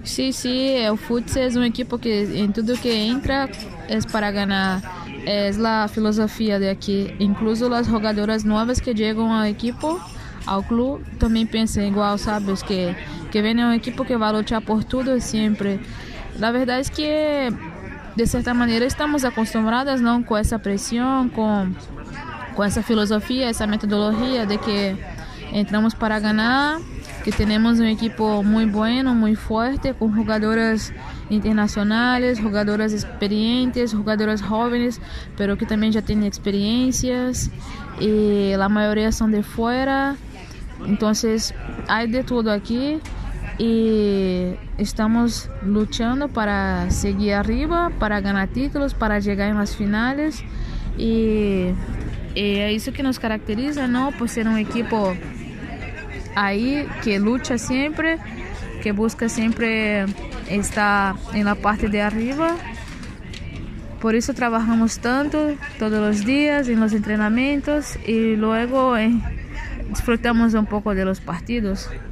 Sí, sí, el futsal es un equipo que en todo que entra es para ganar. Es la filosofía de aquí. Incluso las jugadoras nuevas que llegan al equipo, al club, también piensan igual, ¿sabes? Que viene un equipo que va a luchar por todo siempre. La verdad es que de cierta manera estamos acostumbradas, ¿no? Con esa presión, con esa filosofía, esa metodología de que entramos para ganar, que tenemos un equipo muy bueno, muy fuerte, con jugadoras internacionales, jugadoras experientes, jugadoras jóvenes, pero que también ya tienen experiencias y la mayoría son de fuera. Entonces hay de todo aquí y estamos luchando para seguir arriba, para ganar títulos, para llegar en las finales y é isso que nos caracteriza, ¿no? Por ser un equipo ahí que lucha siempre, que busca siempre estar en la parte de arriba. Por eso trabajamos tanto, todos los días, en los entrenamientos y luego disfrutamos un poco de los partidos.